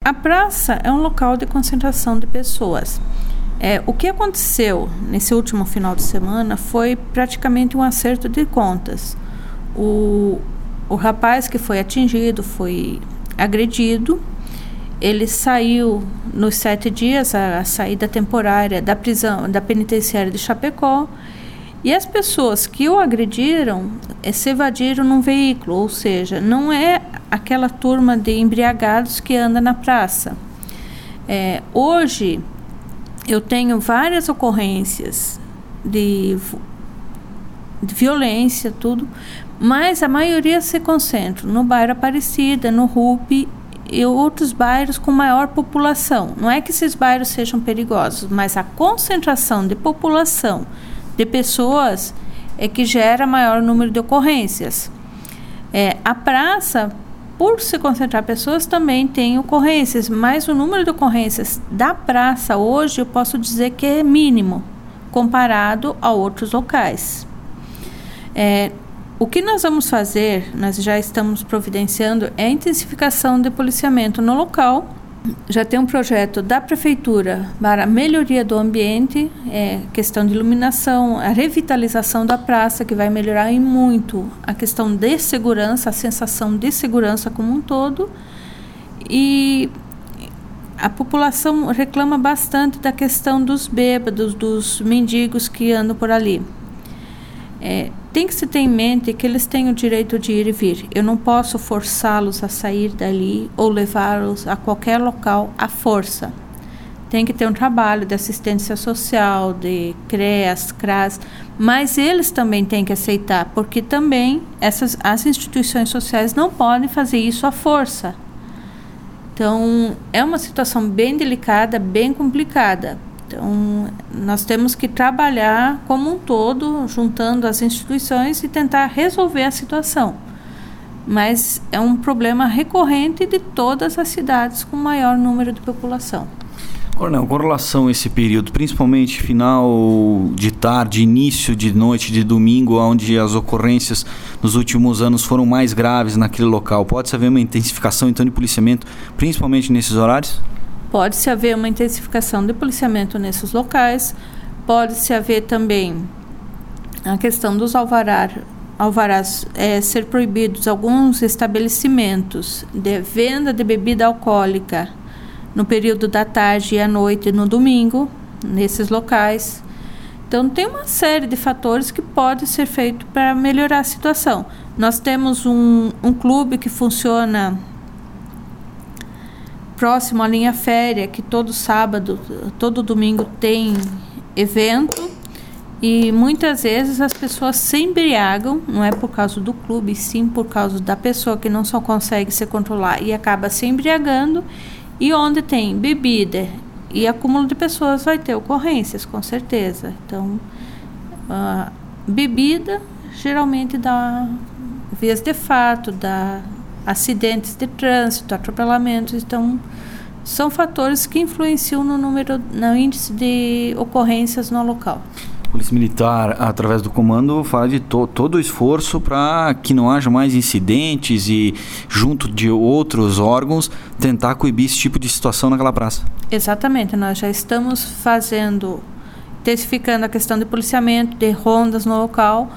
A praça é um local de concentração de pessoas. O que aconteceu nesse último final de semana foi praticamente um acerto de contas. O rapaz que foi atingido, foi agredido, ele saiu nos 7 dias, a saída temporária da prisão, da penitenciária de Chapecó, e as pessoas que o agrediram se evadiram num veículo, ou seja, não é aquela turma de embriagados que anda na praça. Hoje eu tenho várias ocorrências de violência, tudo, mas a maioria se concentra no bairro Aparecida, no RUP e outros bairros com maior população. Não é que esses bairros sejam perigosos, mas a concentração de população, de pessoas, é que gera maior número de ocorrências. A praça, por se concentrar pessoas, também tem ocorrências, mas o número de ocorrências da praça hoje eu posso dizer que é mínimo, comparado a outros locais. O que nós vamos fazer, nós já estamos providenciando, é a intensificação de policiamento no local. Já tem um projeto da prefeitura para a melhoria do ambiente, questão de iluminação, a revitalização da praça, que vai melhorar em muito a questão de segurança, a sensação de segurança como um todo. E a população reclama bastante da questão dos bêbados, dos mendigos que andam por ali. Tem que se ter em mente que eles têm o direito de ir e vir. Eu não posso forçá-los a sair dali ou levá-los a qualquer local à força. Tem que ter um trabalho de assistência social, de CREAS, CRAS, mas eles também têm que aceitar, porque também as instituições sociais não podem fazer isso à força. Então, é uma situação bem delicada, bem complicada. Então, nós temos que trabalhar como um todo, juntando as instituições e tentar resolver a situação. Mas é um problema recorrente de todas as cidades com maior número de população. Coronel, com relação a esse período, principalmente final de tarde, início de noite, de domingo, onde as ocorrências nos últimos anos foram mais graves naquele local, pode-se haver uma intensificação então de policiamento, principalmente nesses horários? Pode-se haver uma intensificação de policiamento nesses locais, pode-se haver também a questão dos alvarás ser proibidos alguns estabelecimentos de venda de bebida alcoólica no período da tarde e à noite no domingo, nesses locais. Então, tem uma série de fatores que pode ser feito para melhorar a situação. Nós temos um clube que funciona próximo à linha férrea, que todo sábado, todo domingo tem evento, e muitas vezes as pessoas se embriagam, não é por causa do clube, sim por causa da pessoa que não só consegue se controlar e acaba se embriagando, e onde tem bebida e acúmulo de pessoas vai ter ocorrências, com certeza. Então, a bebida geralmente dá vias de fato, dá acidentes de trânsito, atropelamentos. Então, são fatores que influenciam no índice de ocorrências no local. A Polícia Militar, através do comando, fala de todo o esforço para que não haja mais incidentes e, junto de outros órgãos, tentar coibir esse tipo de situação naquela praça. Exatamente, nós já estamos intensificando a questão de policiamento, de rondas no local.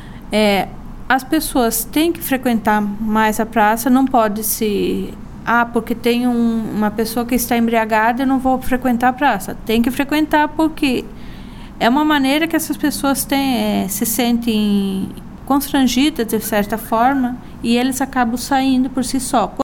As pessoas têm que frequentar mais a praça, não pode se... porque tem uma pessoa que está embriagada, eu não vou frequentar a praça. Tem que frequentar porque é uma maneira que essas pessoas se sentem constrangidas de certa forma e eles acabam saindo por si só.